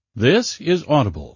This is Audible.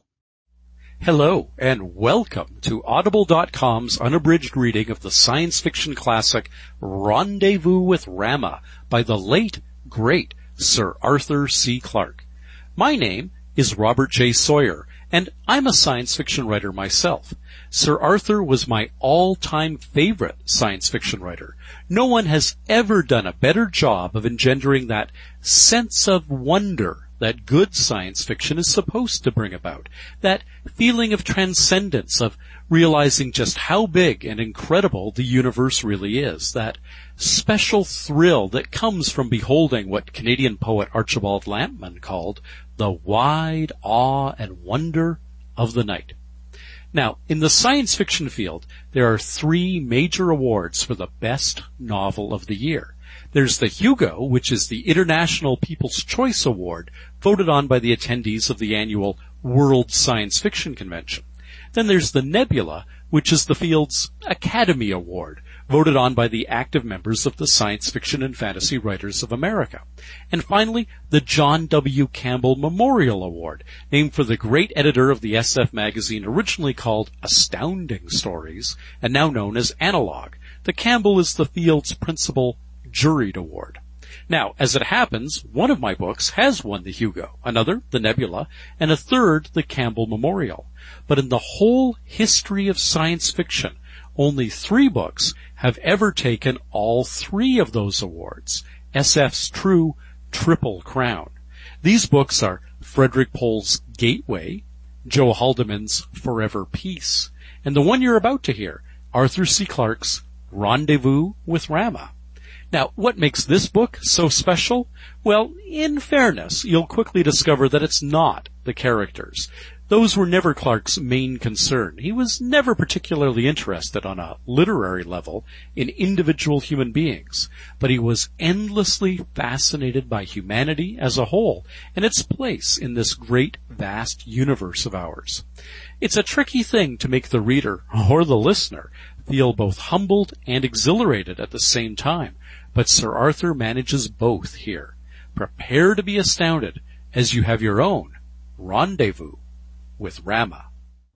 Hello, and welcome to Audible.com's unabridged reading of the science fiction classic Rendezvous with Rama by the late, great Sir Arthur C. Clarke. My name is Robert J. Sawyer, and I'm a science fiction writer myself. Sir Arthur was my all-time favorite science fiction writer. No one has ever done a better job of engendering that sense of wonder that good science fiction is supposed to bring about, that feeling of transcendence, of realizing just how big and incredible the universe really is, that special thrill that comes from beholding what Canadian poet Archibald Lampman called the wide awe and wonder of the night. Now, in the science fiction field, there are three major awards for the best novel of the year. There's the Hugo, which is the International People's Choice Award, voted on by the attendees of the annual World Science Fiction Convention. Then there's the Nebula, which is the field's Academy Award, voted on by the active members of the Science Fiction and Fantasy Writers of America. And finally, the John W. Campbell Memorial Award, named for the great editor of the SF magazine originally called Astounding Stories, and now known as Analog. The Campbell is the field's principal juried award. Now, as it happens, one of my books has won the Hugo, another, the Nebula, and a third, the Campbell Memorial. But in the whole history of science fiction, only 3 books have ever taken all 3 of those awards, SF's true Triple Crown. These books are Frederik Pohl's Gateway, Joe Haldeman's Forever Peace, and the one you're about to hear, Arthur C. Clarke's Rendezvous with Rama. Now, what makes this book so special? Well, in fairness, you'll quickly discover that it's not the characters. Those were never Clarke's main concern. He was never particularly interested on a literary level in individual human beings, but he was endlessly fascinated by humanity as a whole and its place in this great, vast universe of ours. It's a tricky thing to make the reader, or the listener, feel both humbled and exhilarated at the same time. But Sir Arthur manages both here. Prepare to be astounded as you have your own Rendezvous with Rama.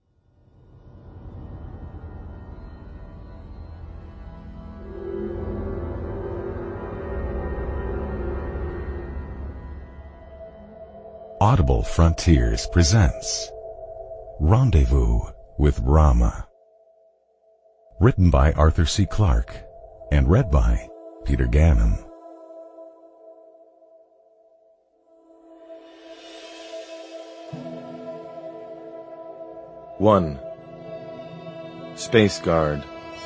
Audible Frontiers presents Rendezvous with Rama. Written by Arthur C. Clarke and read by Peter Gannon. One. Space Guard.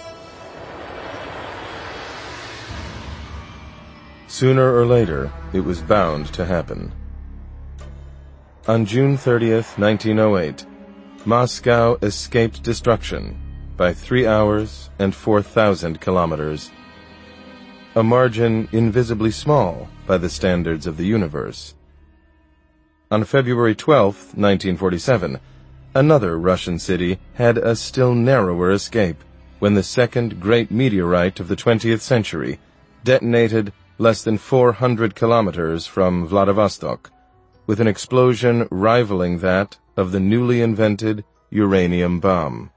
Sooner or later, it was bound to happen. On June 30th, 1908, Moscow escaped destruction by 3 hours and 4,000 kilometers. A margin invisibly small by the standards of the universe. On February 12, 1947, another Russian city had a still narrower escape when the second great meteorite of the 20th century detonated less than 400 kilometers from Vladivostok, with an explosion rivaling that of the newly invented uranium bomb.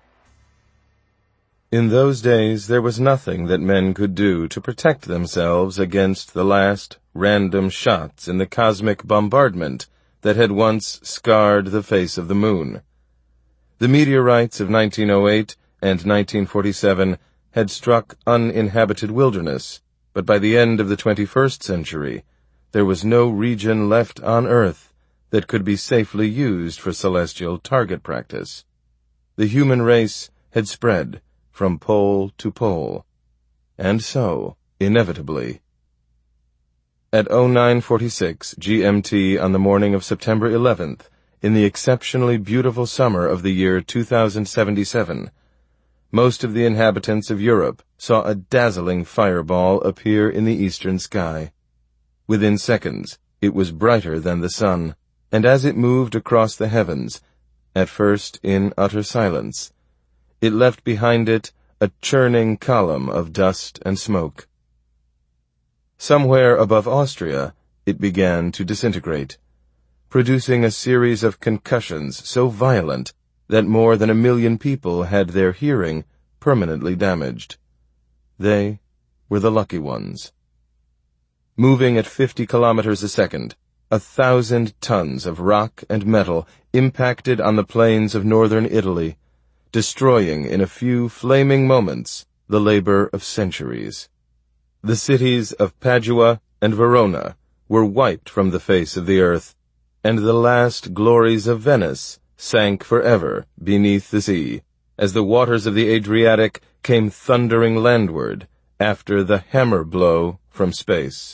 In those days, there was nothing that men could do to protect themselves against the last random shots in the cosmic bombardment that had once scarred the face of the moon. The meteorites of 1908 and 1947 had struck uninhabited wilderness, but by the end of the 21st century, there was no region left on Earth that could be safely used for celestial target practice. The human race had spread from pole to pole, and so, inevitably. At 09:46 GMT on the morning of September 11th, in the exceptionally beautiful summer of the year 2077, most of the inhabitants of Europe saw a dazzling fireball appear in the eastern sky. Within seconds, it was brighter than the sun, and as it moved across the heavens, at first in utter silence, it left behind it a churning column of dust and smoke. Somewhere above Austria, it began to disintegrate. producing a series of concussions so violent that more than 1 million people had their hearing permanently damaged. They were the lucky ones. Moving at 50 kilometers a second, 1,000 tons of rock and metal impacted on the plains of northern Italy, destroying in a few flaming moments the labor of centuries. The cities of Padua and Verona were wiped from the face of the earth, and the last glories of Venice sank forever beneath the sea, as the waters of the Adriatic came thundering landward after the hammer blow from space.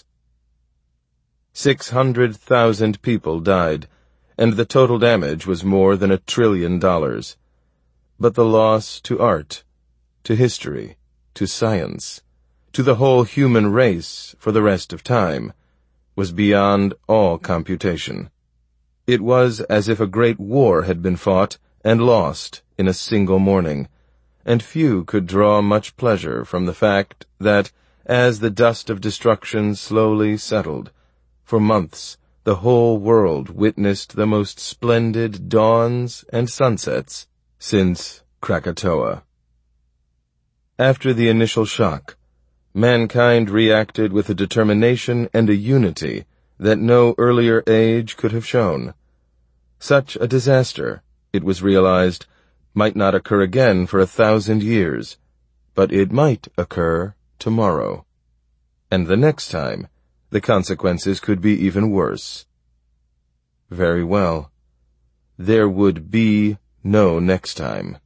600,000 people died, and the total damage was more than $1 trillion. But the loss to art, to history, to science, to the whole human race for the rest of time, was beyond all computation. It was as if a great war had been fought and lost in a single morning, and few could draw much pleasure from the fact that, as the dust of destruction slowly settled, for months the whole world witnessed the most splendid dawns and sunsets since Krakatoa. After the initial shock, mankind reacted with a determination and a unity that no earlier age could have shown. Such a disaster, it was realized, might not occur again for 1,000 years, but it might occur tomorrow. And the next time, the consequences could be even worse. Very well. There would be no next time.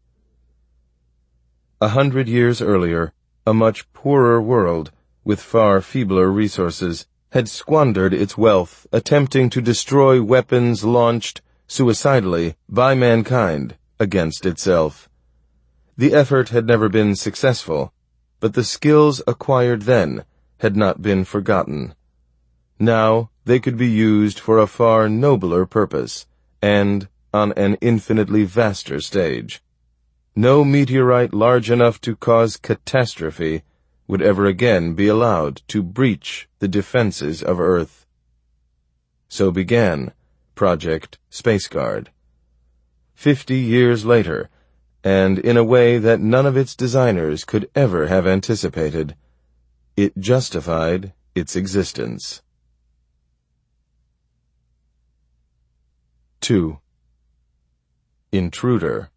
100 years earlier, a much poorer world, with far feebler resources, had squandered its wealth attempting to destroy weapons launched suicidally by mankind against itself. The effort had never been successful, but the skills acquired then had not been forgotten. Now they could be used for a far nobler purpose, and on an infinitely vaster stage. No meteorite large enough to cause catastrophe would ever again be allowed to breach the defenses of Earth. So began Project Spaceguard. 50 years later, and in a way that none of its designers could ever have anticipated, it justified its existence. 2. Intruder.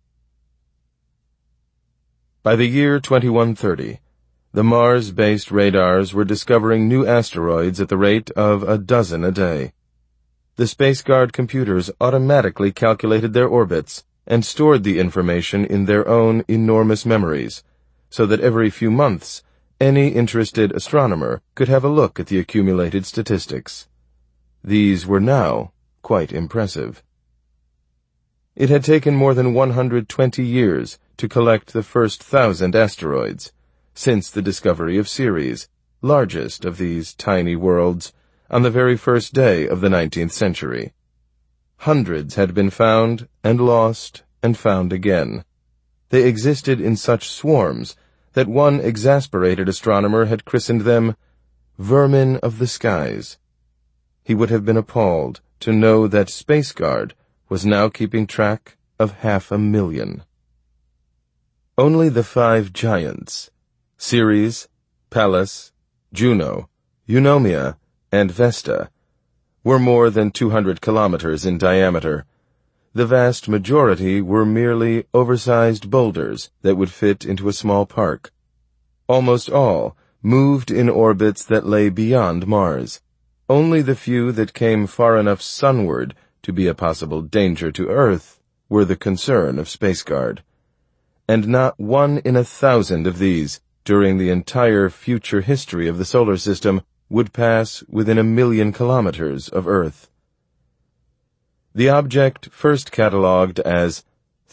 By the year 2130, the Mars-based radars were discovering new asteroids at the rate of 12 a day. The Spaceguard computers automatically calculated their orbits and stored the information in their own enormous memories, so that every few months any interested astronomer could have a look at the accumulated statistics. These were now quite impressive. It had taken more than 120 years to collect the first 1,000 asteroids, since the discovery of Ceres, largest of these tiny worlds, on the very first day of the 19th century. Hundreds had been found and lost and found again. They existed in such swarms that one exasperated astronomer had christened them vermin of the skies. He would have been appalled to know that Spaceguard was now keeping track of 500,000. Only the 5 giants, Ceres, Pallas, Juno, Eunomia, and Vesta, were more than 200 kilometers in diameter. The vast majority were merely oversized boulders that would fit into a small park. Almost all moved in orbits that lay beyond Mars. Only the few that came far enough sunward to be a possible danger to Earth were the concern of Spaceguard. And not 1 in 1,000 of these, during the entire future history of the solar system, would pass within 1,000,000 kilometers of Earth. The object first catalogued as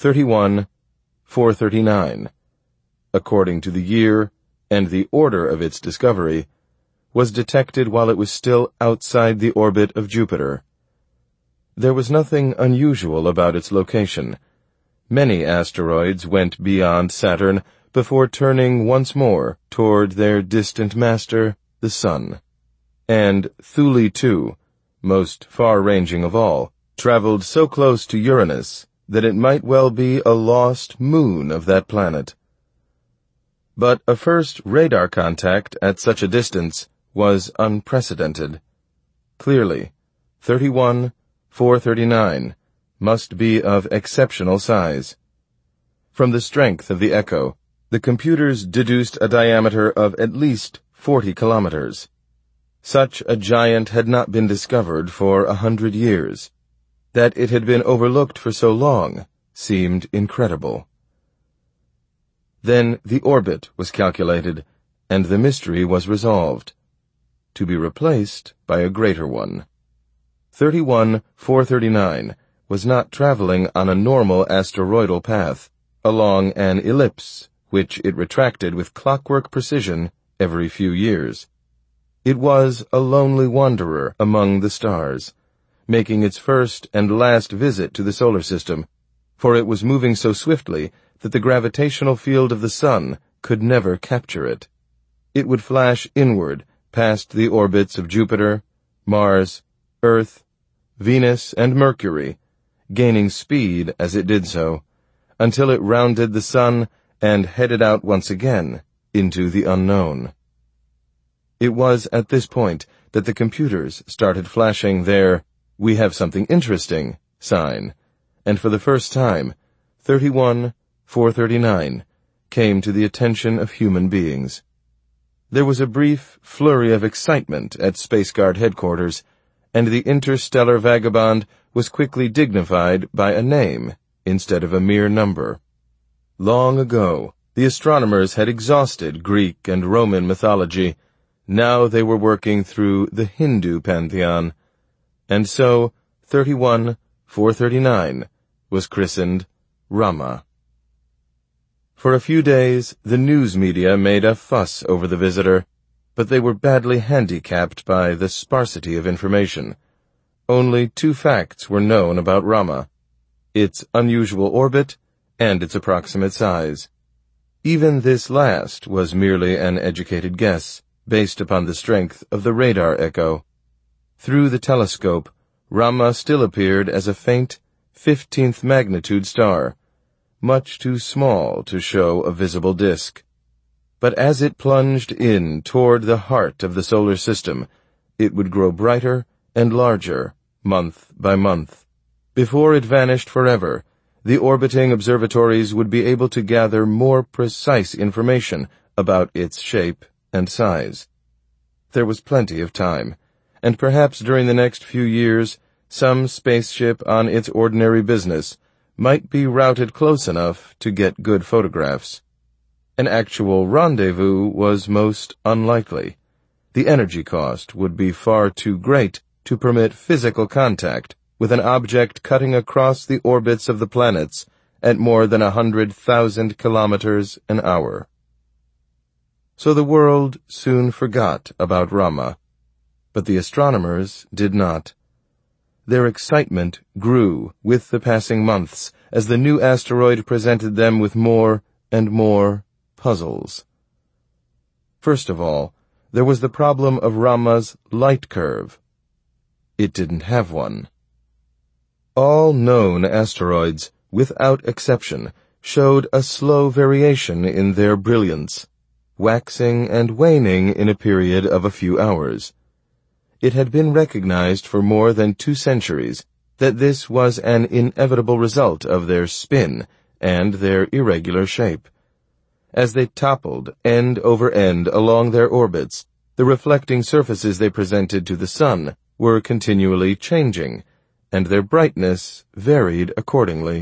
31439, according to the year and the order of its discovery, was detected while it was still outside the orbit of Jupiter. There was nothing unusual about its location. Many asteroids went beyond Saturn before turning once more toward their distant master, the Sun. And Thule 2, most far-ranging of all, traveled so close to Uranus that it might well be a lost moon of that planet. But a first radar contact at such a distance was unprecedented. Clearly, 31-439 must be of exceptional size. From the strength of the echo, the computers deduced a diameter of at least 40 kilometers. Such a giant had not been discovered for 100 years. That it had been overlooked for so long seemed incredible. Then the orbit was calculated, and the mystery was resolved, to be replaced by a greater one. 31-439 was not traveling on a normal asteroidal path, along an ellipse, which it retracted with clockwork precision every few years. It was a lonely wanderer among the stars, making its first and last visit to the solar system, for it was moving so swiftly that the gravitational field of the sun could never capture it. It would flash inward past the orbits of Jupiter, Mars, Earth, Venus, and Mercury, gaining speed as it did so, until it rounded the sun and headed out once again into the unknown. It was at this point that the computers started flashing their "We have something interesting" sign, and for the first time, 31-439 came to the attention of human beings. There was a brief flurry of excitement at Space Guard headquarters, and the interstellar vagabond was quickly dignified by a name instead of a mere number. Long ago, the astronomers had exhausted Greek and Roman mythology. Now they were working through the Hindu pantheon, and so 31-439 was christened Rama. For a few days, the news media made a fuss over the visitor, but they were badly handicapped by the sparsity of information. Only 2 facts were known about Rama: its unusual orbit and its approximate size. Even this last was merely an educated guess, based upon the strength of the radar echo. Through the telescope, Rama still appeared as a faint 15th magnitude star, much too small to show a visible disk. But as it plunged in toward the heart of the solar system, it would grow brighter and larger, month by month. Before it vanished forever, the orbiting observatories would be able to gather more precise information about its shape and size. There was plenty of time, and perhaps during the next few years, some spaceship on its ordinary business might be routed close enough to get good photographs. An actual rendezvous was most unlikely. The energy cost would be far too great to permit physical contact with an object cutting across the orbits of the planets at more than 100,000 kilometers an hour. So the world soon forgot about Rama, but the astronomers did not. Their excitement grew with the passing months as the new asteroid presented them with more and more puzzles. First of all, there was the problem of Rama's light curve. It didn't have one. All known asteroids, without exception, showed a slow variation in their brilliance, waxing and waning in a period of a few hours. It had been recognized for more than 2 centuries that this was an inevitable result of their spin and their irregular shape. As they toppled end over end along their orbits, the reflecting surfaces they presented to the sun were continually changing, and their brightness varied accordingly.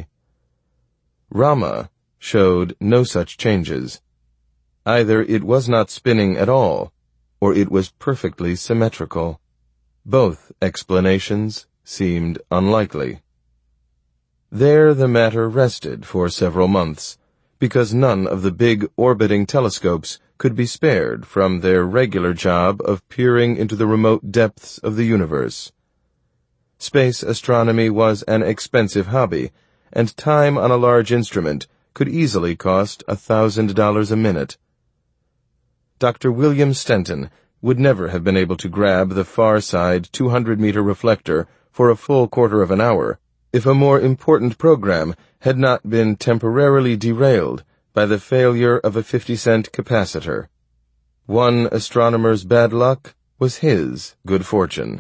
Rama showed no such changes. Either it was not spinning at all, or it was perfectly symmetrical. Both explanations seemed unlikely. There the matter rested for several months, because none of the big orbiting telescopes could be spared from their regular job of peering into the remote depths of the universe. Space astronomy was an expensive hobby, and time on a large instrument could easily cost $1,000 a minute. Dr. William Stenton would never have been able to grab the far side 200-meter reflector for a full quarter of an hour if a more important program had not been temporarily derailed by the failure of a 50-cent capacitor. One astronomer's bad luck was his good fortune.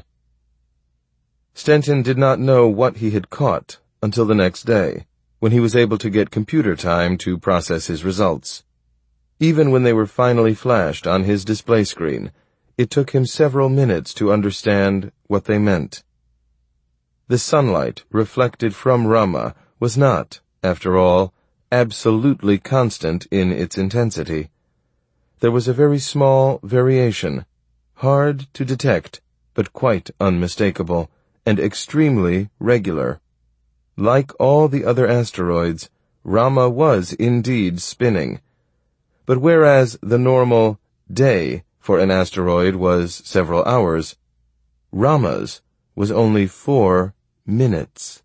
Stenton did not know what he had caught until the next day, when he was able to get computer time to process his results. Even when they were finally flashed on his display screen, it took him several minutes to understand what they meant. The sunlight reflected from Rama was not, after all, absolutely constant in its intensity. There was a very small variation, hard to detect, but quite unmistakable, and extremely regular. Like all the other asteroids, Rama was indeed spinning. But whereas the normal day for an asteroid was several hours, Rama's was only 4 minutes.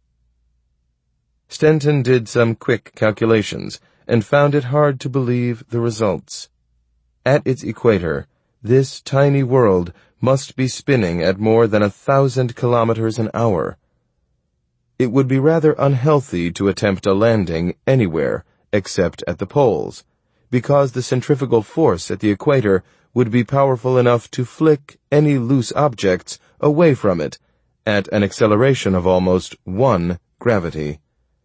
Stenton did some quick calculations and found it hard to believe the results. At its equator, this tiny world must be spinning at more than 1,000 kilometers an hour. It would be rather unhealthy to attempt a landing anywhere except at the poles, because the centrifugal force at the equator would be powerful enough to flick any loose objects away from it at an acceleration of almost 1 gravity.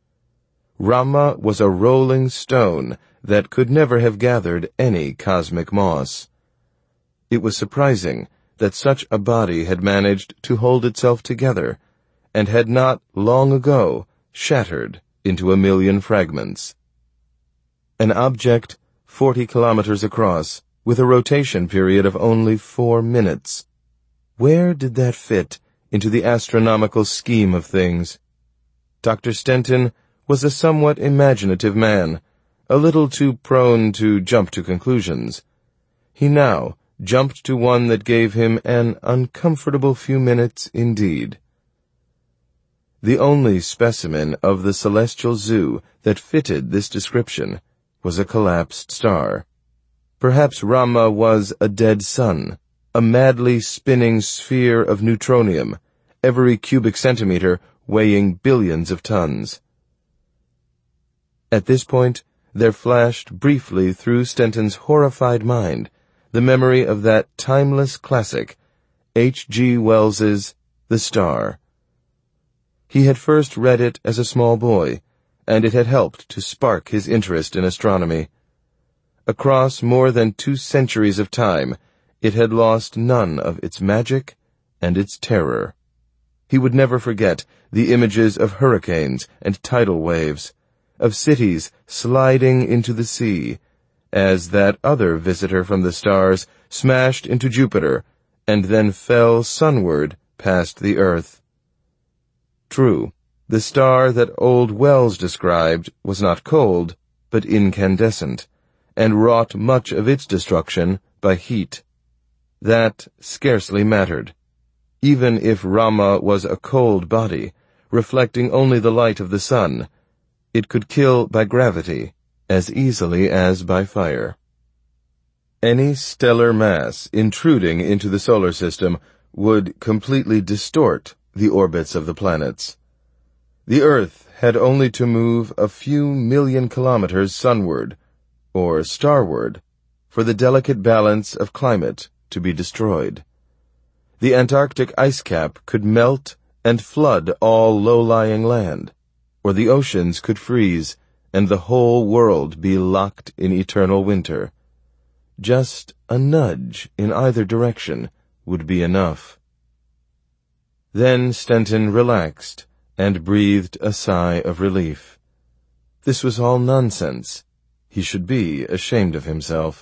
Rama was a rolling stone that could never have gathered any cosmic moss. It was surprising that such a body had managed to hold itself together and had not long ago shattered into 1,000,000 fragments. An object 40 kilometers across, with a rotation period of only 4 minutes. Where did that fit into the astronomical scheme of things? Dr. Stenton was a somewhat imaginative man, a little too prone to jump to conclusions. He now jumped to one that gave him an uncomfortable few minutes indeed. The only specimen of the celestial zoo that fitted this description was a collapsed star. Perhaps Rama was a dead sun, a madly spinning sphere of neutronium, every cubic centimeter weighing billions of tons. At this point, there flashed briefly through Stenton's horrified mind the memory of that timeless classic, H.G. Wells's The Star. He had first read it as a small boy, and it had helped to spark his interest in astronomy. Across more than 2 centuries of time, it had lost none of its magic and its terror. He would never forget the images of hurricanes and tidal waves, of cities sliding into the sea, as that other visitor from the stars smashed into Jupiter and then fell sunward past the earth. True, the star that old Wells described was not cold, but incandescent, and wrought much of its destruction by heat. That scarcely mattered. Even if Rama was a cold body, reflecting only the light of the sun, it could kill by gravity as easily as by fire. Any stellar mass intruding into the solar system would completely distort the orbits of the planets. The Earth had only to move a few million kilometers sunward, or starward, for the delicate balance of climate to be destroyed. The Antarctic ice cap could melt and flood all low-lying land, or the oceans could freeze and the whole world be locked in eternal winter. Just a nudge in either direction would be enough. Then Stenton relaxed and breathed a sigh of relief. This was all nonsense. He should be ashamed of himself.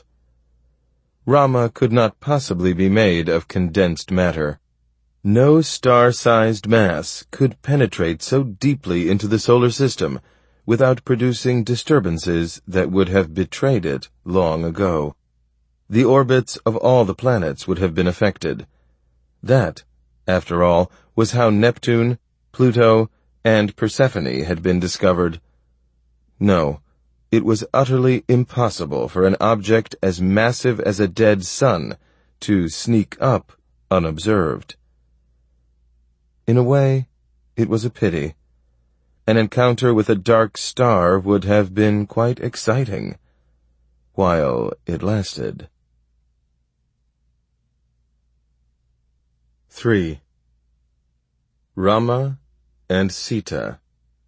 Rama could not possibly be made of condensed matter. No star-sized mass could penetrate so deeply into the solar system without producing disturbances that would have betrayed it long ago. The orbits of all the planets would have been affected. That, after all, was how Neptune, Pluto, and Persephone had been discovered. No, it was utterly impossible for an object as massive as a dead sun to sneak up unobserved. In a way, it was a pity. An encounter with a dark star would have been quite exciting, while it lasted. 3. Rama and Sita.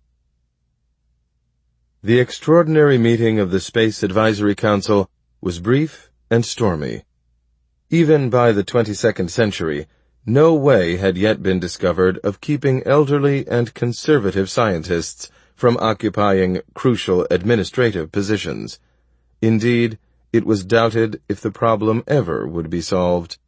The extraordinary meeting of the Space Advisory Council was brief and stormy. Even by the 22nd century, no way had yet been discovered of keeping elderly and conservative scientists from occupying crucial administrative positions. Indeed, it was doubted if the problem ever would be solved.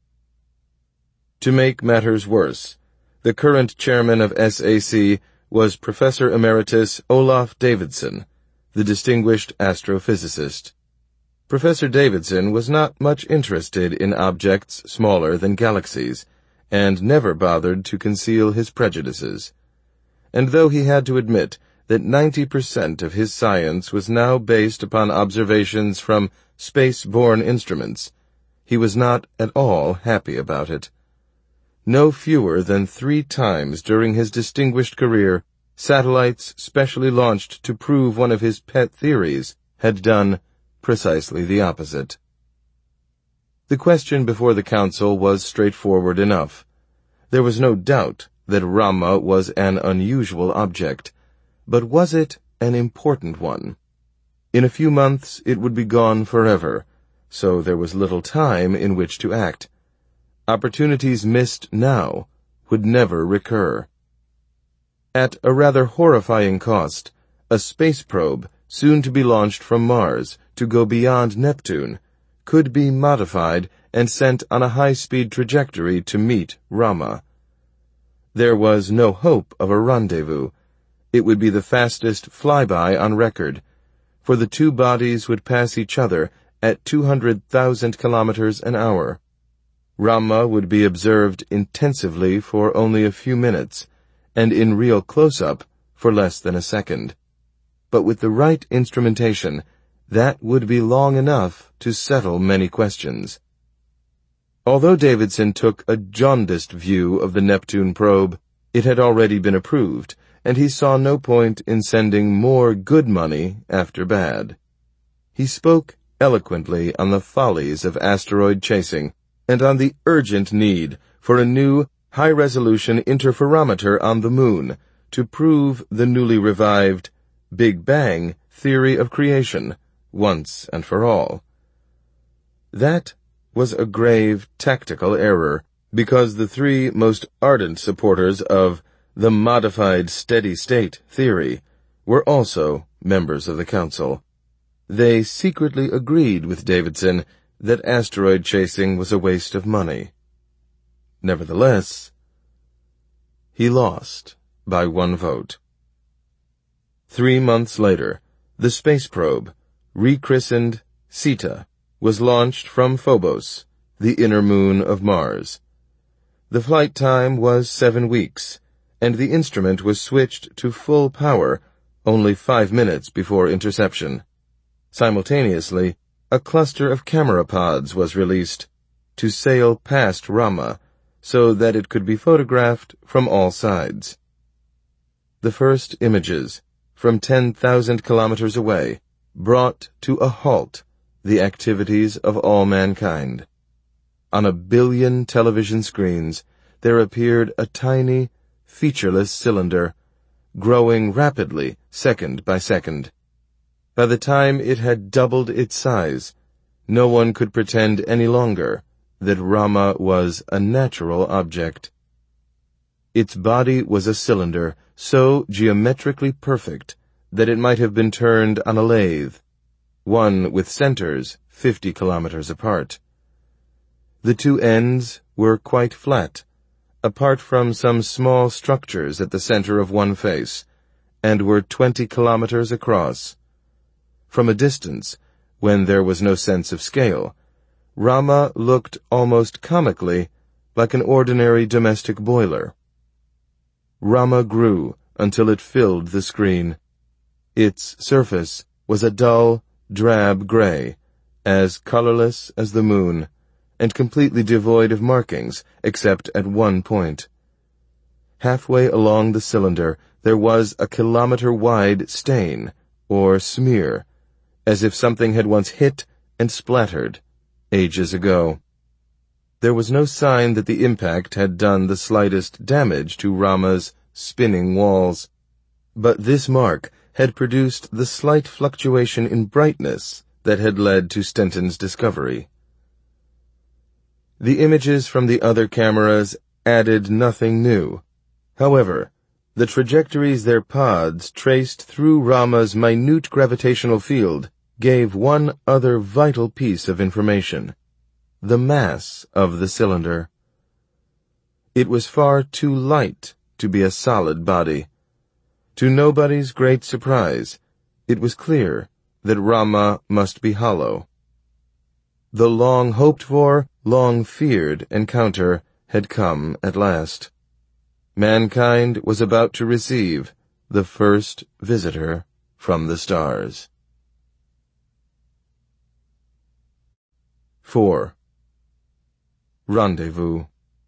To make matters worse, the current chairman of SAC was Professor Emeritus Olaf Davidson, the distinguished astrophysicist. Professor Davidson was not much interested in objects smaller than galaxies, and never bothered to conceal his prejudices. And though he had to admit that 90% of his science was now based upon observations from space-borne instruments, he was not at all happy about it. No fewer than 3 times during his distinguished career, satellites specially launched to prove one of his pet theories had done precisely the opposite. The question before the council was straightforward enough. There was no doubt that Rama was an unusual object, but was it an important one? In a few months it would be gone forever, so there was little time in which to act. Opportunities missed now would never recur. At a rather horrifying cost, a space probe, soon to be launched from Mars to go beyond Neptune, could be modified and sent on a high-speed trajectory to meet Rama. There was no hope of a rendezvous. It would be the fastest flyby on record, for the 2 bodies would pass each other at 200,000 kilometers an hour. Rama would be observed intensively for only a few minutes, and in real close-up for less than a second. But with the right instrumentation, that would be long enough to settle many questions. Although Davidson took a jaundiced view of the Neptune probe, it had already been approved, and he saw no point in sending more good money after bad. He spoke eloquently on the follies of asteroid chasing, and on the urgent need for a new, high-resolution interferometer on the Moon to prove the newly revived Big Bang theory of creation once and for all. That was a grave tactical error, because the 3 most ardent supporters of the modified steady-state theory were also members of the council. They secretly agreed with Davidson that asteroid chasing was a waste of money. Nevertheless, he lost by 1 vote. 3 months later, the space probe, rechristened Sita, was launched from Phobos, the inner moon of Mars. The flight time was 7 weeks, and the instrument was switched to full power only 5 minutes before interception. Simultaneously, a cluster of camera pods was released to sail past Rama so that it could be photographed from all sides. The first images, from 10,000 kilometers away, brought to a halt the activities of all mankind. On 1 billion television screens, there appeared a tiny, featureless cylinder, growing rapidly second by second. By the time it had doubled its size, no one could pretend any longer that Rama was a natural object. Its body was a cylinder so geometrically perfect that it might have been turned on a lathe, one with centers 50 kilometers apart. The 2 ends were quite flat, apart from some small structures at the center of one face, and were 20 kilometers across. From a distance, when there was no sense of scale, Rama looked almost comically like an ordinary domestic boiler. Rama grew until it filled the screen. Its surface was a dull, drab gray, as colorless as the moon, and completely devoid of markings except at one point. halfway along the cylinder, there was a kilometer-wide stain, or smear, as if something had once hit and splattered, ages ago. There was no sign that the impact had done the slightest damage to Rama's spinning walls, but this mark had produced the slight fluctuation in brightness that had led to Stenton's discovery. The images from the other cameras added nothing new. However, the trajectories their pods traced through Rama's minute gravitational field gave one other vital piece of information: the mass of the cylinder. It was far too light to be a solid body. To nobody's great surprise, it was clear that Rama must be hollow. The long-hoped-for, long-feared encounter had come at last. Mankind was about to receive the first visitor from the stars. 4. Rendezvous.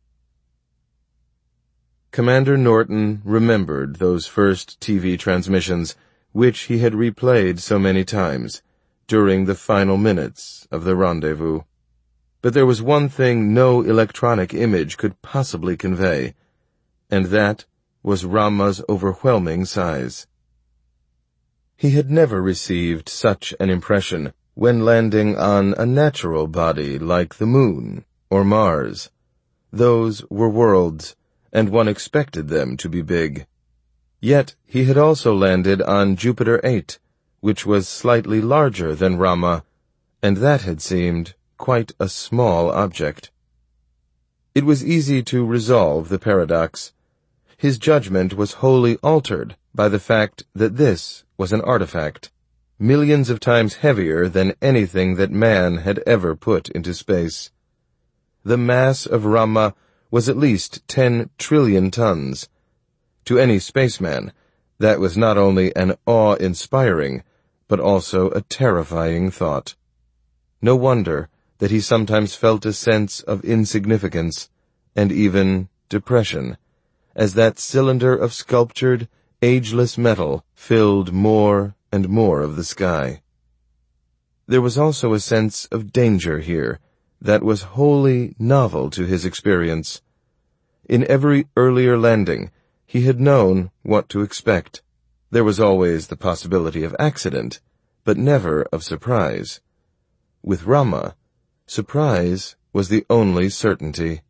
Commander Norton remembered those first TV transmissions, which he had replayed so many times, during the final minutes of the rendezvous. But there was one thing no electronic image could possibly convey, and that was Rama's overwhelming size. He had never received such an impression when landing on a natural body like the Moon or Mars. Those were worlds, and one expected them to be big. Yet he had also landed on Jupiter 8, which was slightly larger than Rama, and that had seemed quite a small object. It was easy to resolve the paradox. His judgment was wholly altered by the fact that this was an artifact, millions of times heavier than anything that man had ever put into space. The mass of Rama was at least 10 trillion tons. To any spaceman, that was not only an awe-inspiring, but also a terrifying thought. No wonder that he sometimes felt a sense of insignificance, and even depression, as that cylinder of sculptured, ageless metal filled more and more of the sky. There was also a sense of danger here that was wholly novel to his experience. In every earlier landing, he had known what to expect. There was always the possibility of accident, but never of surprise. With Rama, surprise was the only certainty.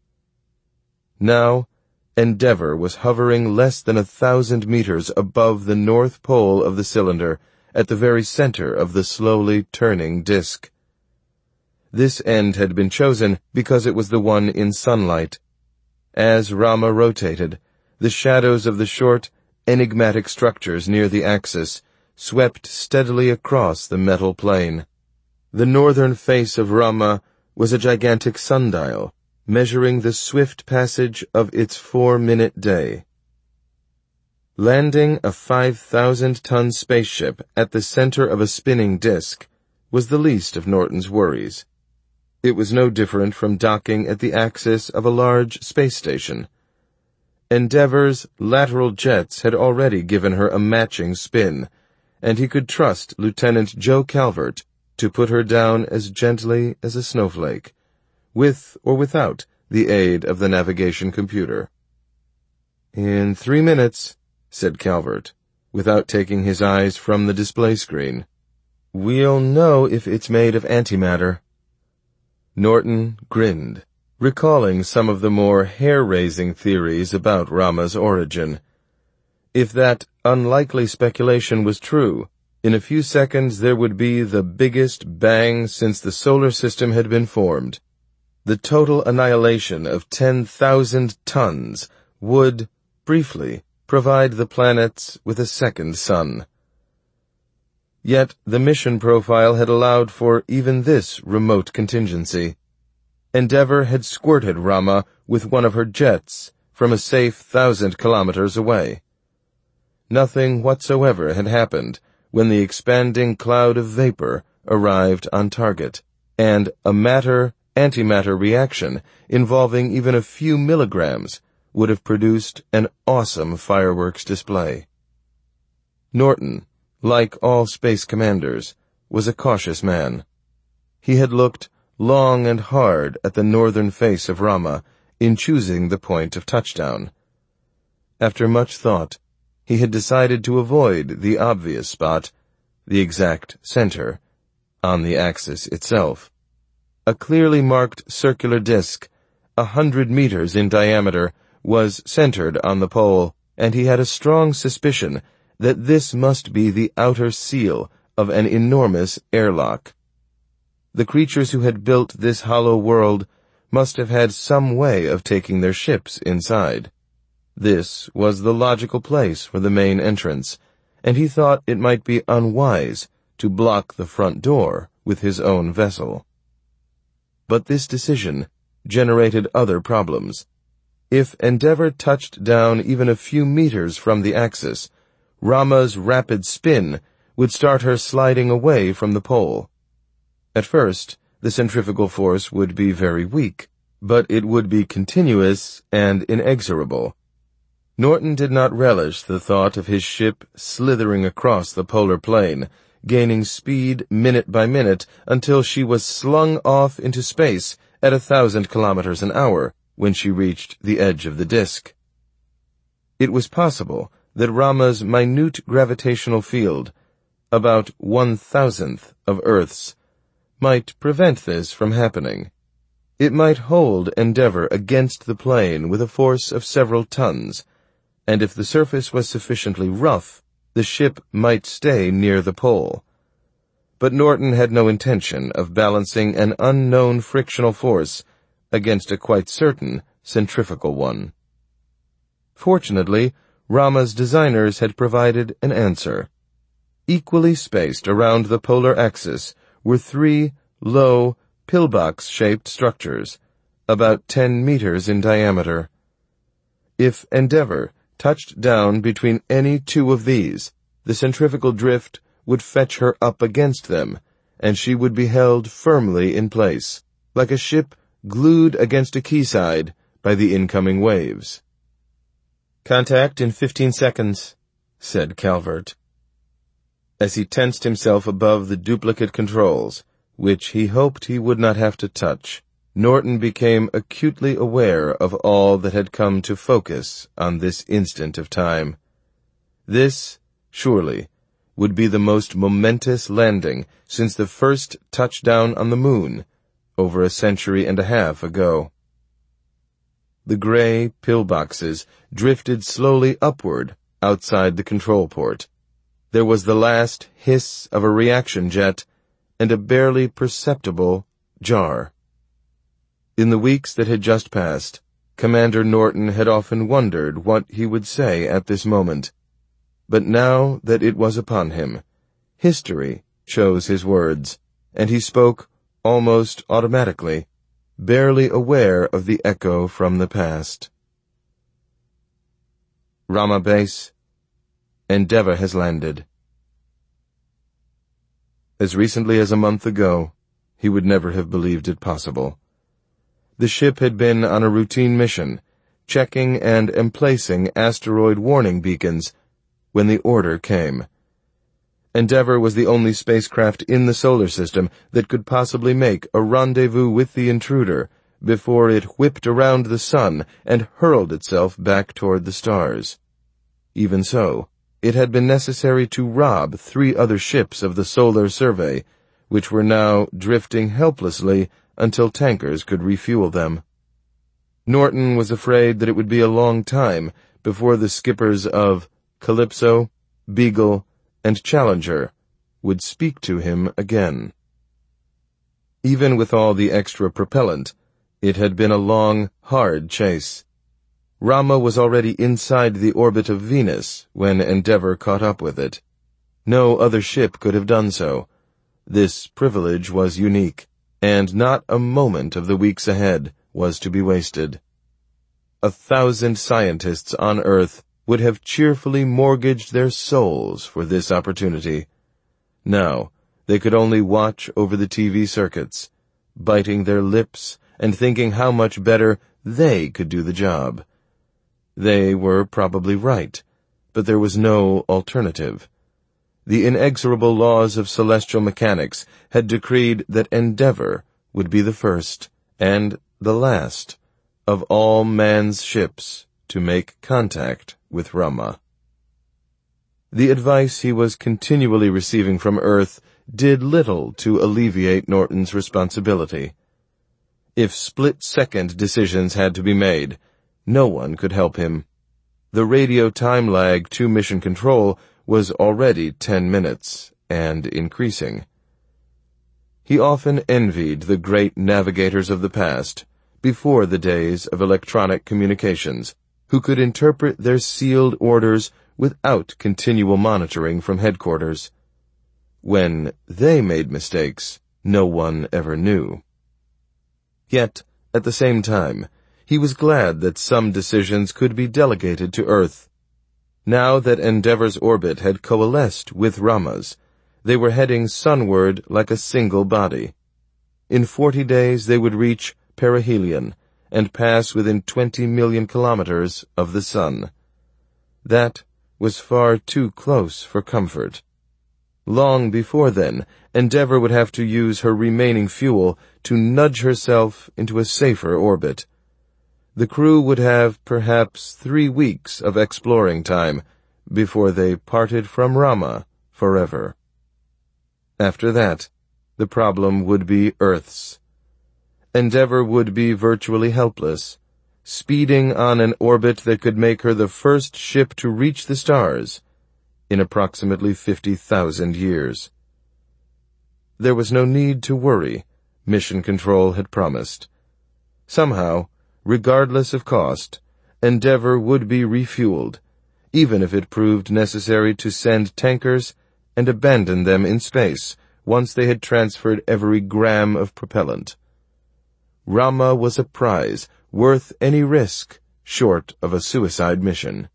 Now, Endeavour was hovering less than 1,000 meters above the north pole of the cylinder, at the very center of the slowly turning disk. This end had been chosen because it was the one in sunlight. As Rama rotated, the shadows of the short, enigmatic structures near the axis swept steadily across the metal plane. The northern face of Rama was a gigantic sundial, measuring the swift passage of its 4-minute day. Landing a 5,000-ton spaceship at the center of a spinning disk was the least of Norton's worries. It was no different from docking at the axis of a large space station. Endeavour's lateral jets had already given her a matching spin, and he could trust Lieutenant Joe Calvert to put her down as gently as a snowflake, with or without the aid of the navigation computer. "In 3 minutes," said Calvert, without taking his eyes from the display screen. "We'll know if it's made of antimatter." Norton grinned, recalling some of the more hair-raising theories about Rama's origin. If that unlikely speculation was true, in a few seconds there would be the biggest bang since the solar system had been formed. The total annihilation of 10,000 tons would, briefly, provide the planets with a second sun. Yet the mission profile had allowed for even this remote contingency. Endeavour had squirted Rama with one of her jets from a safe 1,000 kilometers away. Nothing whatsoever had happened when the expanding cloud of vapor arrived on target, and a matter-antimatter reaction involving even a few milligrams would have produced an awesome fireworks display. Norton, like all space commanders, was a cautious man. He had looked long and hard at the northern face of Rama in choosing the point of touchdown. After much thought, he had decided to avoid the obvious spot, the exact center, on the axis itself. A clearly marked circular disk, 100 meters in diameter, was centered on the pole, and he had a strong suspicion that this must be the outer seal of an enormous airlock. The creatures who had built this hollow world must have had some way of taking their ships inside. This was the logical place for the main entrance, and he thought it might be unwise to block the front door with his own vessel. But this decision generated other problems. If Endeavour touched down even a few meters from the axis, Rama's rapid spin would start her sliding away from the pole. At first, the centrifugal force would be very weak, but it would be continuous and inexorable. Norton did not relish the thought of his ship slithering across the polar plane, gaining speed minute by minute until she was slung off into space at 1,000 kilometers an hour when she reached the edge of the disk. It was possible that Rama's minute gravitational field, about 1,000th of Earth's, might prevent this from happening. It might hold Endeavour against the plane with a force of several tons, and if the surface was sufficiently rough, the ship might stay near the pole. But Norton had no intention of balancing an unknown frictional force against a quite certain centrifugal one. Fortunately, Rama's designers had provided an answer. Equally spaced around the polar axis were 3 low, pillbox-shaped structures, about 10 meters in diameter. If Endeavour touched down between any two of these, the centrifugal drift would fetch her up against them, and she would be held firmly in place, like a ship glued against a quayside by the incoming waves. "Contact in 15 seconds, said Calvert. As he tensed himself above the duplicate controls, which he hoped he would not have to touch, Norton became acutely aware of all that had come to focus on this instant of time. This, surely, would be the most momentous landing since the first touchdown on the moon, over a century and a half ago. The gray pillboxes drifted slowly upward outside the control port. There was the last hiss of a reaction jet and a barely perceptible jar. In the weeks that had just passed, Commander Norton had often wondered what he would say at this moment. But now that it was upon him, history chose his words, and he spoke almost automatically, barely aware of the echo from the past. Rama Base, Endeavour has landed. As recently as a month ago, he would never have believed it possible. The ship had been on a routine mission, checking and emplacing asteroid warning beacons, when the order came. Endeavour was the only spacecraft in the solar system that could possibly make a rendezvous with the intruder before it whipped around the sun and hurled itself back toward the stars. Even so, it had been necessary to rob 3 other ships of the solar survey, which were now drifting helplessly until tankers could refuel them. Norton was afraid that it would be a long time before the skippers of Calypso, Beagle, and Challenger would speak to him again. Even with all the extra propellant, it had been a long, hard chase. Rama was already inside the orbit of Venus when Endeavour caught up with it. No other ship could have done so. This privilege was unique, and not a moment of the weeks ahead was to be wasted. 1,000 scientists on Earth would have cheerfully mortgaged their souls for this opportunity. Now, they could only watch over the TV circuits, biting their lips and thinking how much better they could do the job. They were probably right, but there was no alternative. The inexorable laws of celestial mechanics had decreed that Endeavour would be the first, and the last, of all man's ships to make contact with Rama. The advice he was continually receiving from Earth did little to alleviate Norton's responsibility. If split-second decisions had to be made, no one could help him. The radio time lag to mission control was already 10 minutes, and increasing. He often envied the great navigators of the past, before the days of electronic communications, who could interpret their sealed orders without continual monitoring from headquarters. When they made mistakes, no one ever knew. Yet, at the same time, he was glad that some decisions could be delegated to Earth. Now that Endeavour's orbit had coalesced with Rama's, they were heading sunward like a single body. In 40 days they would reach perihelion and pass within 20 million kilometers of the sun. That was far too close for comfort. Long before then, Endeavour would have to use her remaining fuel to nudge herself into a safer orbit. The crew would have perhaps 3 weeks of exploring time before they parted from Rama forever. After that, the problem would be Earth's. Endeavour would be virtually helpless, speeding on an orbit that could make her the first ship to reach the stars in approximately 50,000 years. There was no need to worry, Mission Control had promised. Somehow, regardless of cost, Endeavour would be refueled, even if it proved necessary to send tankers and abandon them in space once they had transferred every gram of propellant. Rama was a prize worth any risk short of a suicide mission.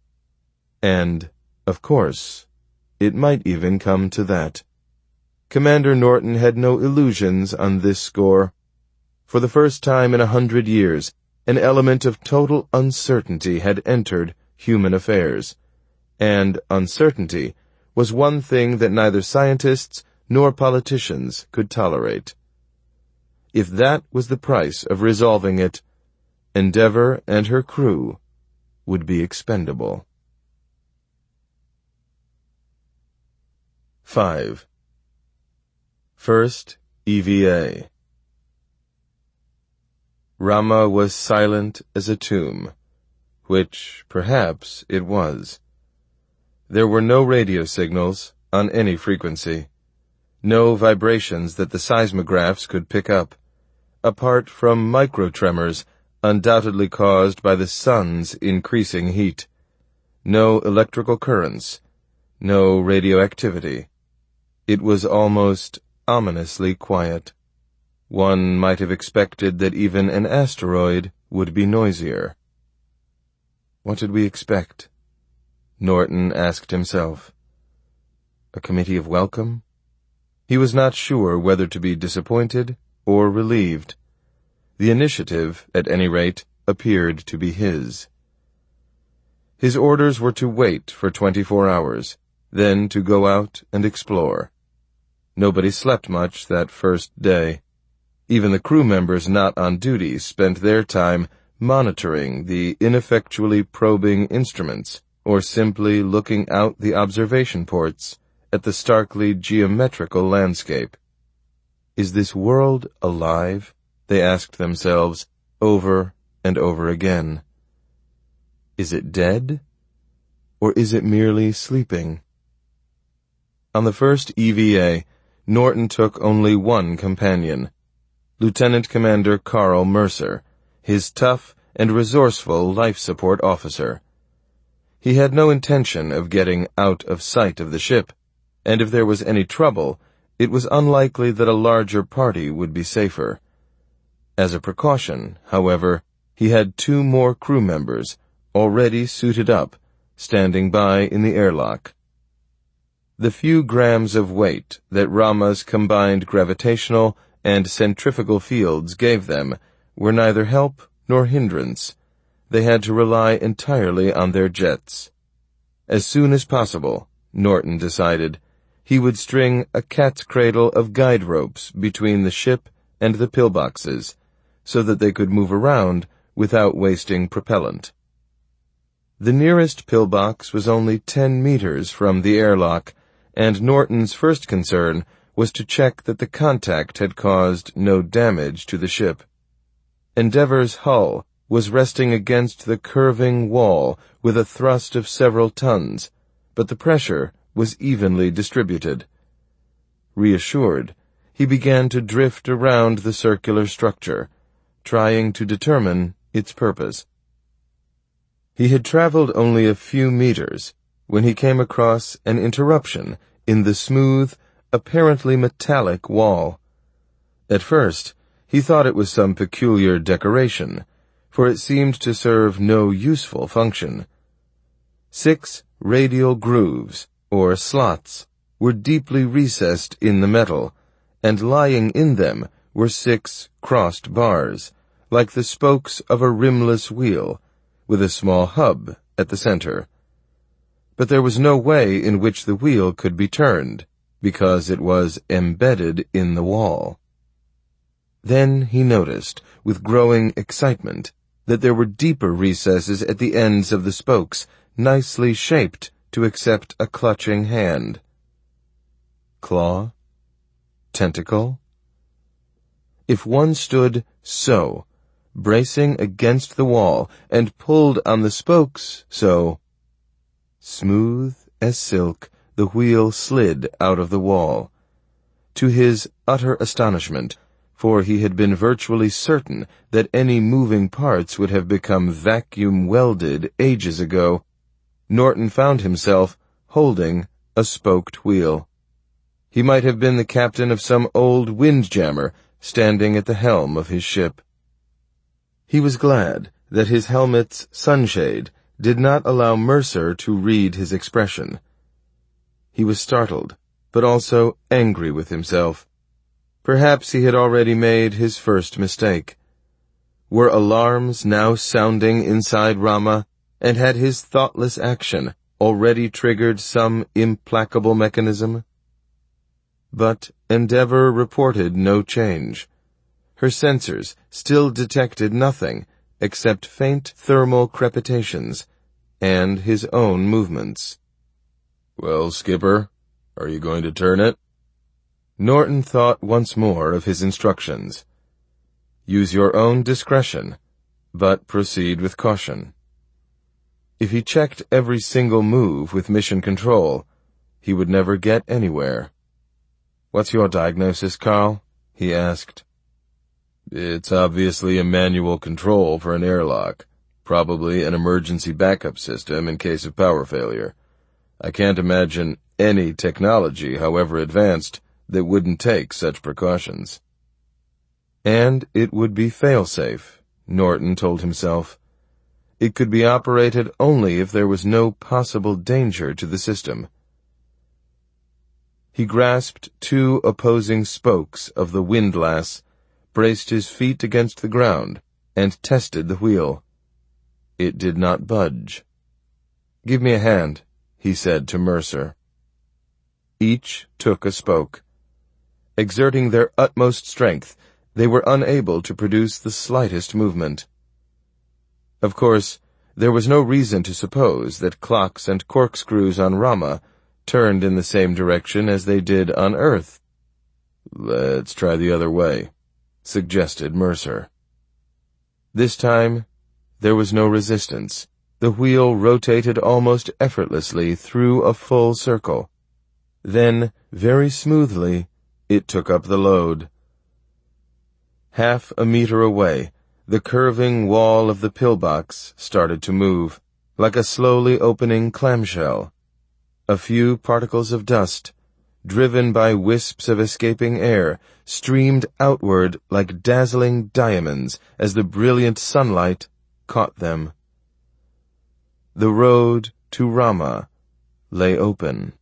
And, of course, it might even come to that. Commander Norton had no illusions on this score. For the first time in 100 years, an element of total uncertainty had entered human affairs, and uncertainty was one thing that neither scientists nor politicians could tolerate. If that was the price of resolving it, Endeavour and her crew would be expendable. 5. First EVA. Rama was silent as a tomb, which perhaps it was. There were no radio signals on any frequency, no vibrations that the seismographs could pick up, apart from microtremors undoubtedly caused by the sun's increasing heat. No electrical currents, no radioactivity. It was almost ominously quiet. One might have expected that even an asteroid would be noisier. What did we expect? Norton asked himself. A committee of welcome? He was not sure whether to be disappointed or relieved. The initiative, at any rate, appeared to be his. His orders were to wait for 24 hours, then to go out and explore. Nobody slept much that first day. Even the crew members not on duty spent their time monitoring the ineffectually probing instruments, or simply looking out the observation ports at the starkly geometrical landscape. Is this world alive? They asked themselves over and over again. Is it dead? Or is it merely sleeping? On the first EVA, Norton took only one companion, Lieutenant Commander Carl Mercer, his tough and resourceful life support officer. He had no intention of getting out of sight of the ship, and if there was any trouble, it was unlikely that a larger party would be safer. As a precaution, however, he had 2 more crew members, already suited up, standing by in the airlock. The few grams of weight that Rama's combined gravitational and centrifugal fields gave them were neither help nor hindrance, they had to rely entirely on their jets. As soon as possible, Norton decided, he would string a cat's cradle of guide ropes between the ship and the pillboxes, so that they could move around without wasting propellant. The nearest pillbox was only 10 meters from the airlock, and Norton's first concern was to check that the contact had caused no damage to the ship. Endeavor's hull was resting against the curving wall with a thrust of several tons, but the pressure was evenly distributed. Reassured, he began to drift around the circular structure, trying to determine its purpose. He had traveled only a few meters when he came across an interruption in the smooth, apparently metallic wall. At first, he thought it was some peculiar decoration, for it seemed to serve no useful function. 6 radial grooves, or slots, were deeply recessed in the metal, and lying in them were 6 crossed bars, like the spokes of a rimless wheel, with a small hub at the center. But there was no way in which the wheel could be turned, because it was embedded in the wall. Then he noticed, with growing excitement, that there were deeper recesses at the ends of the spokes, nicely shaped to accept a clutching hand. Claw? Tentacle? If one stood so, bracing against the wall, and pulled on the spokes so, smooth as silk, the wheel slid out of the wall. To his utter astonishment, for he had been virtually certain that any moving parts would have become vacuum-welded ages ago, Norton found himself holding a spoked wheel. He might have been the captain of some old windjammer standing at the helm of his ship. He was glad that his helmet's sunshade did not allow Mercer to read his expression. He was startled, but also angry with himself. Perhaps he had already made his first mistake. Were alarms now sounding inside Rama, and had his thoughtless action already triggered some implacable mechanism? But Endeavor reported no change. Her sensors still detected nothing except faint thermal crepitations and his own movements. "Well, Skipper, are you going to turn it?" Norton thought once more of his instructions. Use your own discretion, but proceed with caution. If he checked every single move with Mission Control, he would never get anywhere. "What's your diagnosis, Carl?" he asked. "It's obviously a manual control for an airlock, probably an emergency backup system in case of power failure. I can't imagine any technology, however advanced, that wouldn't take such precautions." And it would be fail-safe, Norton told himself. It could be operated only if there was no possible danger to the system. He grasped 2 opposing spokes of the windlass, braced his feet against the ground, and tested the wheel. It did not budge. "Give me a hand," he said to Mercer. Each took a spoke. Exerting their utmost strength, they were unable to produce the slightest movement. Of course, there was no reason to suppose that clocks and corkscrews on Rama turned in the same direction as they did on Earth. "Let's try the other way," suggested Mercer. This time, there was no resistance. The wheel rotated almost effortlessly through a full circle. Then, very smoothly, it took up the load. Half a meter away, the curving wall of the pillbox started to move, like a slowly opening clamshell. A few particles of dust, driven by wisps of escaping air, streamed outward like dazzling diamonds as the brilliant sunlight caught them. The road to Rama lay open.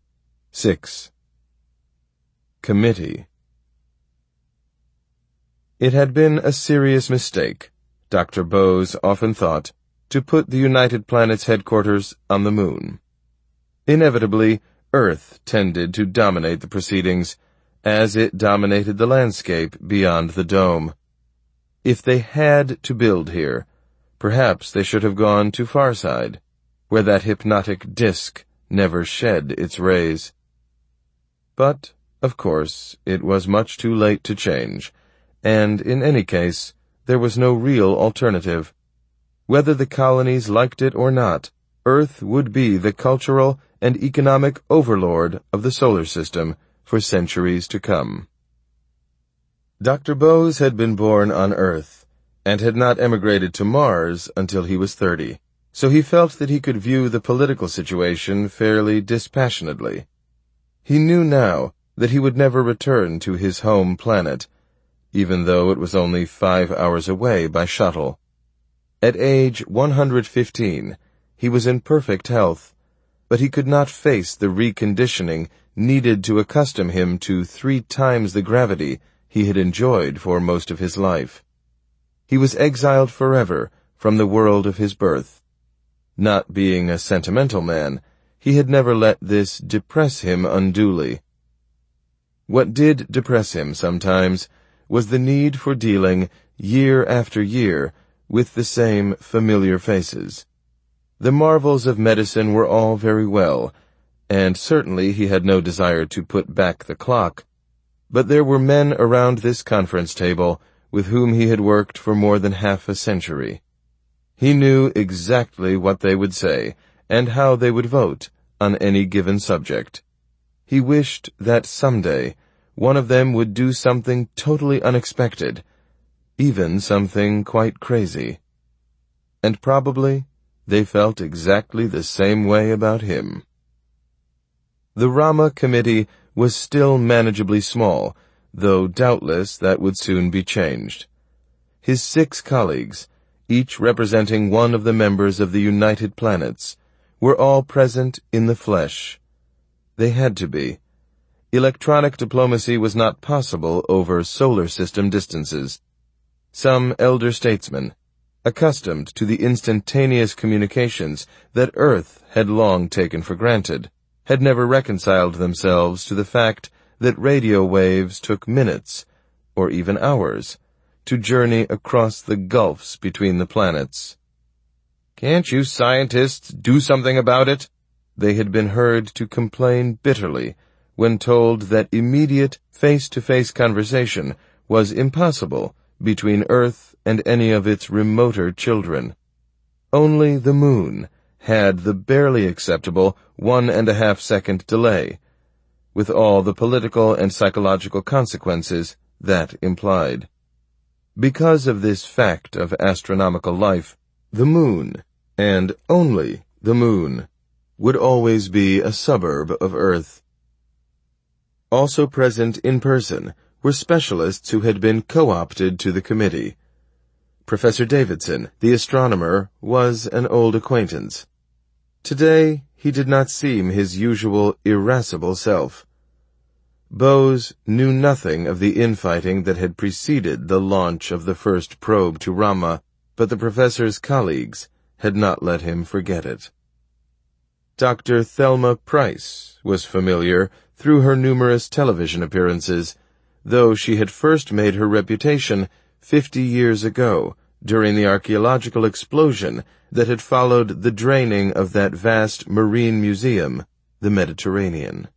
6. Committee. It had been a serious mistake, Dr. Bose often thought, to put the United Planets headquarters on the moon. Inevitably, Earth tended to dominate the proceedings, as it dominated the landscape beyond the dome. If they had to build here, perhaps they should have gone to Farside, where that hypnotic disk never shed its rays. But, of course, it was much too late to change, and in any case, there was no real alternative. Whether the colonies liked it or not, Earth would be the cultural and economic overlord of the solar system for centuries to come. Dr. Bose had been born on Earth, and had not emigrated to Mars until he was 30, so he felt that he could view the political situation fairly dispassionately. He knew now that he would never return to his home planet, even though it was only 5 hours away by shuttle. At age 115, he was in perfect health, but he could not face the reconditioning needed to accustom him to 3 times the gravity he had enjoyed for most of his life. He was exiled forever from the world of his birth. Not being a sentimental man, he had never let this depress him unduly. What did depress him sometimes was the need for dealing, year after year, with the same familiar faces. The marvels of medicine were all very well, and certainly he had no desire to put back the clock, but there were men around this conference table with whom he had worked for more than half a century. He knew exactly what they would say, and how they would vote on any given subject. He wished that someday one of them would do something totally unexpected, even something quite crazy. And probably they felt exactly the same way about him. The Rama Committee was still manageably small, though doubtless that would soon be changed. His 6 colleagues, each representing one of the members of the United Planets, were all present in the flesh. They had to be. Electronic diplomacy was not possible over solar system distances. Some elder statesmen, accustomed to the instantaneous communications that Earth had long taken for granted, had never reconciled themselves to the fact that radio waves took minutes, or even hours, to journey across the gulfs between the planets. "Can't you scientists do something about it?" They had been heard to complain bitterly when told that immediate face-to-face conversation was impossible between Earth and any of its remoter children. Only the moon had the barely acceptable 1.5-second delay, with all the political and psychological consequences that implied. Because of this fact of astronomical life, the moon, and only the moon, would always be a suburb of Earth. Also present in person were specialists who had been co-opted to the committee. Professor Davidson, the astronomer, was an old acquaintance. Today, he did not seem his usual irascible self. Bose knew nothing of the infighting that had preceded the launch of the first probe to Rama, but the professor's colleagues had not let him forget it. Dr. Thelma Price was familiar through her numerous television appearances, though she had first made her reputation 50 years ago during the archaeological explosion that had followed the draining of that vast marine museum, the Mediterranean.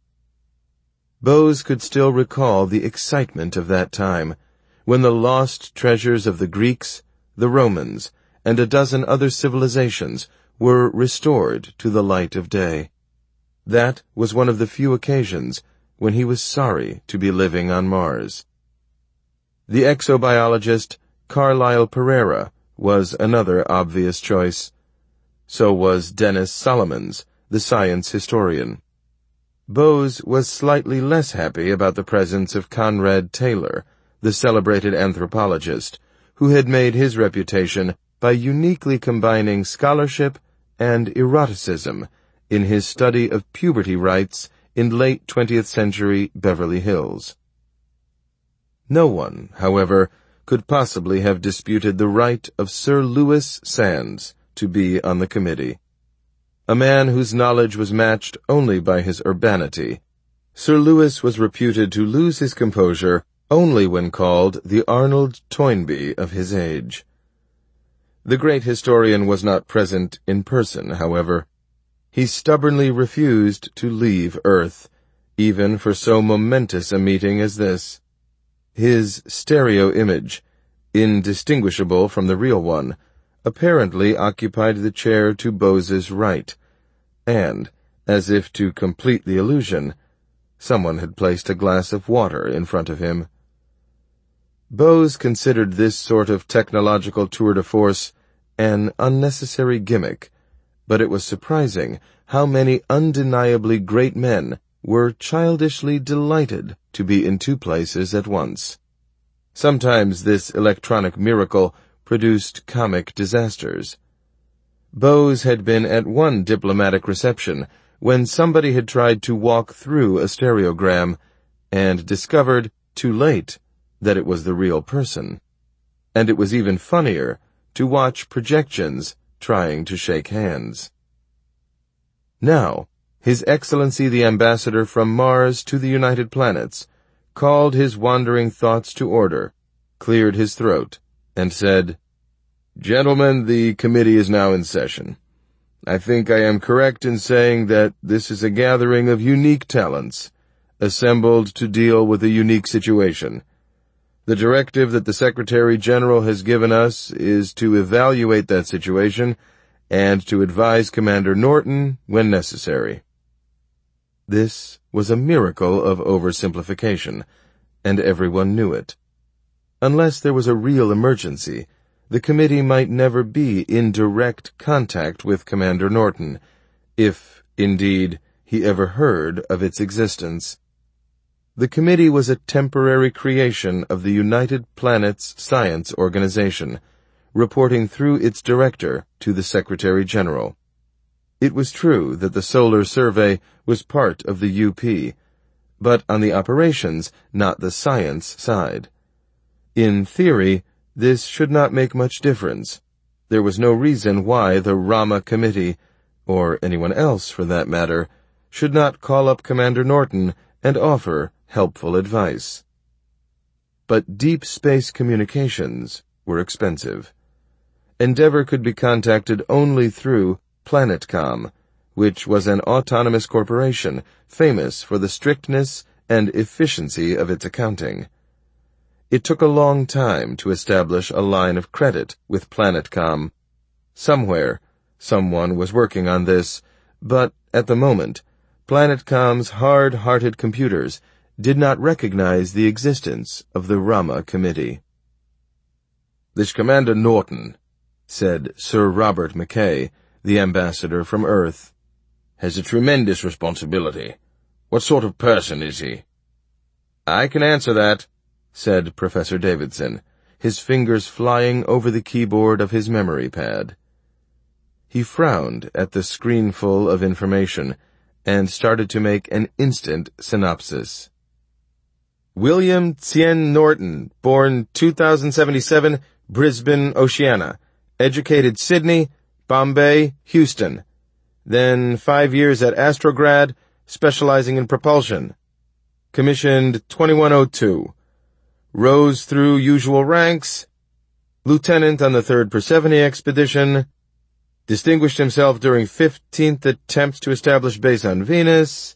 Bose could still recall the excitement of that time, when the lost treasures of the Greeks, the Romans, and a dozen other civilizations were restored to the light of day. That was one of the few occasions when he was sorry to be living on Mars. The exobiologist Carlisle Pereira was another obvious choice. So was Dennis Solomons, the science historian. Bose was slightly less happy about the presence of Conrad Taylor, the celebrated anthropologist, who had made his reputation by uniquely combining scholarship and eroticism in his study of puberty rites in late 20th century Beverly Hills. No one, however, could possibly have disputed the right of Sir Lewis Sands to be on the committee. A man whose knowledge was matched only by his urbanity, Sir Lewis was reputed to lose his composure only when called the Arnold Toynbee of his age. The great historian was not present in person, however. He stubbornly refused to leave Earth, even for so momentous a meeting as this. His stereo image, indistinguishable from the real one, apparently occupied the chair to Bose's right, and, as if to complete the illusion, someone had placed a glass of water in front of him. Bose considered this sort of technological tour de force an unnecessary gimmick, but it was surprising how many undeniably great men were childishly delighted to be in two places at once. Sometimes this electronic miracle produced comic disasters. Bose had been at one diplomatic reception when somebody had tried to walk through a stereogram and discovered, too late, that it was the real person. And it was even funnier to watch projections trying to shake hands. Now, His Excellency the Ambassador from Mars to the United Planets called his wandering thoughts to order, cleared his throat, and said, "Gentlemen, the committee is now in session. I think I am correct in saying that this is a gathering of unique talents, assembled to deal with a unique situation. The directive that the Secretary-General has given us is to evaluate that situation and to advise Commander Norton when necessary." This was a miracle of oversimplification, and everyone knew it. Unless there was a real emergency, the committee might never be in direct contact with Commander Norton, if, indeed, he ever heard of its existence. The committee was a temporary creation of the United Planets Science Organization, reporting through its director to the Secretary-General. It was true that the Solar Survey was part of the UP, but on the operations, not the science side. In theory, this should not make much difference. There was no reason why the Rama Committee, or anyone else for that matter, should not call up Commander Norton and offer helpful advice. But deep space communications were expensive. Endeavour could be contacted only through PlanetCom, which was an autonomous corporation famous for the strictness and efficiency of its accounting. It took a long time to establish a line of credit with PlanetCom. Somewhere, someone was working on this, but at the moment, PlanetCom's hard-hearted computers did not recognize the existence of the Rama Committee. "This Commander Norton," said Sir Robert Mackay, the ambassador from Earth, "has a tremendous responsibility. What sort of person is he?" "I can answer that," said Professor Davidson, his fingers flying over the keyboard of his memory pad. He frowned at the screenful of information and started to make an instant synopsis. "William Tien Norton, born 2077, Brisbane, Oceania. Educated Sydney, Bombay, Houston. Then 5 years at Astrograd, specializing in propulsion. Commissioned 2102. Rose through usual ranks. Lieutenant on the 3rd Persephone expedition. Distinguished himself during 15th attempts to establish base on Venus.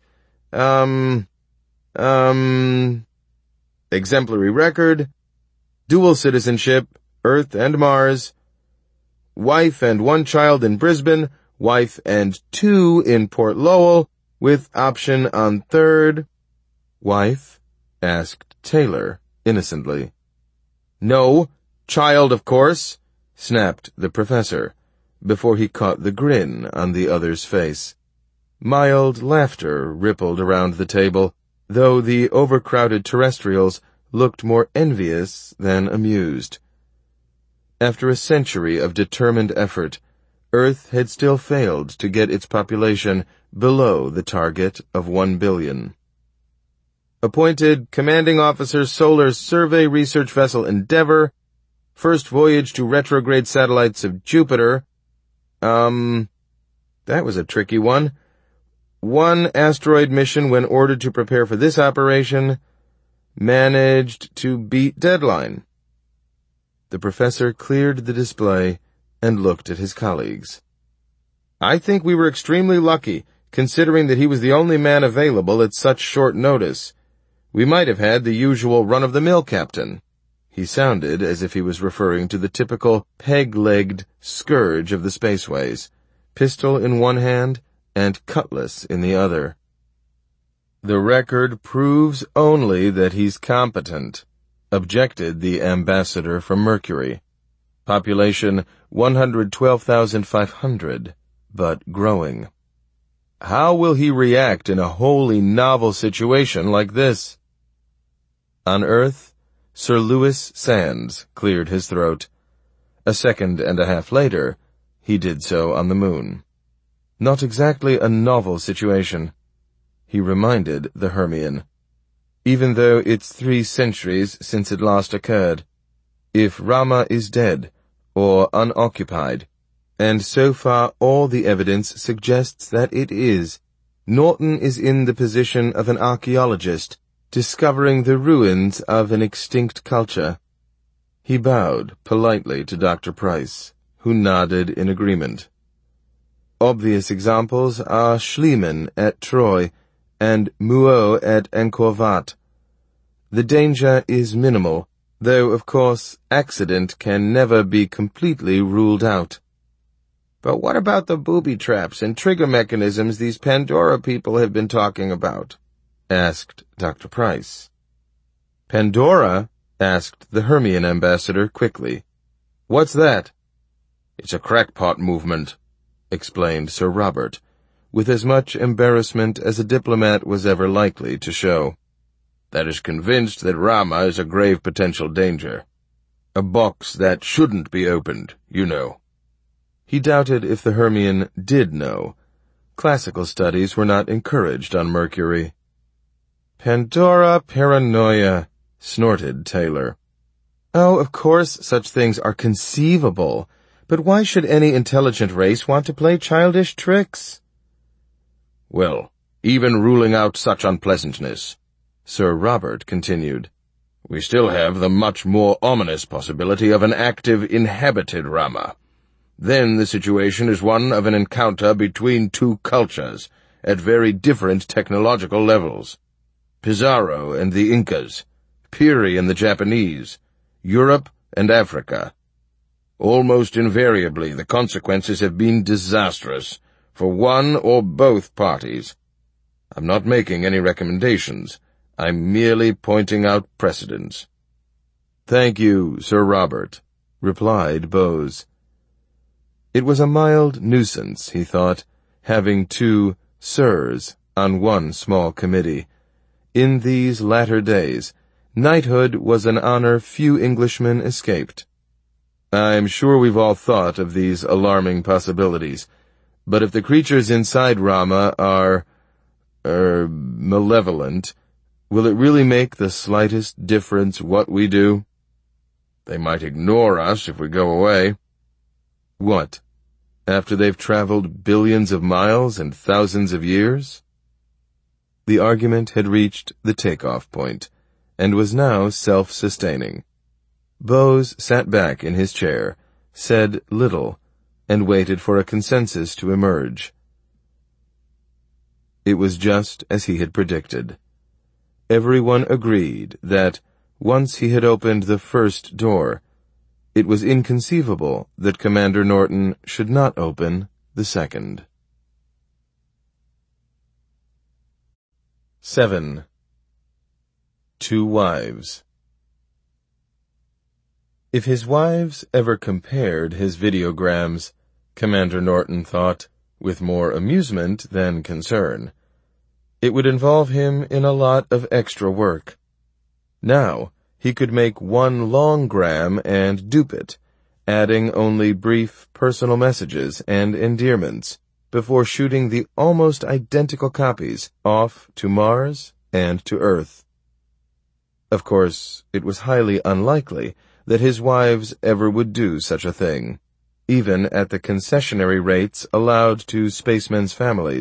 Exemplary record. Dual citizenship, Earth and Mars. Wife and 1 child in Brisbane, wife and 2 in Port Lowell, with option on 3rd. "Wife?" asked Taylor, innocently. "No, child, of course," snapped the professor, before he caught the grin on the other's face. Mild laughter rippled around the table, though the overcrowded terrestrials looked more envious than amused. After a century of determined effort, Earth had still failed to get its population below the target of 1 billion. Appointed Commanding Officer Solar Survey Research Vessel Endeavour. First voyage to retrograde satellites of Jupiter. That was a tricky one. One asteroid mission when ordered to prepare for this operation. Managed to beat deadline. The professor cleared the display and looked at his colleagues. I think we were extremely lucky, considering that he was the only man available at such short notice. We might have had the usual run-of-the-mill captain. He sounded as if he was referring to the typical peg-legged scourge of the spaceways, pistol in one hand and cutlass in the other. The record proves only that he's competent, objected the ambassador from Mercury. Population 112,500, but growing. How will he react in a wholly novel situation like this? On Earth, Sir Lewis Sands cleared his throat. A second and a half later, he did so on the Moon. Not exactly a novel situation, he reminded the Hermian, even though it's 3 centuries since it last occurred. If Rama is dead, or unoccupied, and so far all the evidence suggests that it is, Norton is in the position of an archaeologist, discovering the ruins of an extinct culture. He bowed politely to Dr. Price, who nodded in agreement. Obvious examples are Schliemann at Troy and Muot at Angkor Wat. The danger is minimal, though, of course, accident can never be completely ruled out. But what about the booby traps and trigger mechanisms these Pandora people have been talking about? Asked Dr. Price. Pandora? Asked the Hermian ambassador quickly. What's that? It's a crackpot movement, explained Sir Robert, with as much embarrassment as a diplomat was ever likely to show. That is convinced that Rama is a grave potential danger. A box that shouldn't be opened, you know. He doubted if the Hermian did know. Classical studies were not encouraged on Mercury. Pandora paranoia, snorted Taylor. Oh, of course such things are conceivable, but why should any intelligent race want to play childish tricks? Well, even ruling out such unpleasantness, Sir Robert continued, we still have the much more ominous possibility of an active inhabited Rama. Then the situation is one of an encounter between 2 cultures at very different technological levels. Pizarro and the Incas, Peary and the Japanese, Europe and Africa. Almost invariably, the consequences have been disastrous for one or both parties. I'm not making any recommendations. I'm merely pointing out precedents. Thank you, Sir Robert, replied Bose. It was a mild nuisance, he thought, having 2 sirs on one small committee. In these latter days, knighthood was an honor few Englishmen escaped. I'm sure we've all thought of these alarming possibilities, but if the creatures inside Rama are, malevolent, will it really make the slightest difference what we do? They might ignore us if we go away. What? After they've traveled billions of miles and thousands of years? The argument had reached the takeoff point, and was now self-sustaining. Bose sat back in his chair, said little, and waited for a consensus to emerge. It was just as he had predicted. Everyone agreed that, once he had opened the first door, it was inconceivable that Commander Norton should not open the second. 7. 2 wives. If his wives ever compared his videograms, Commander Norton thought, with more amusement than concern, it would involve him in a lot of extra work. Now, he could make one long gram and dupe it, adding only brief personal messages and endearments, before shooting the almost identical copies off to Mars and to Earth. Of course, it was highly unlikely that his wives ever would do such a thing, even at the concessionary rates allowed to spacemen's families.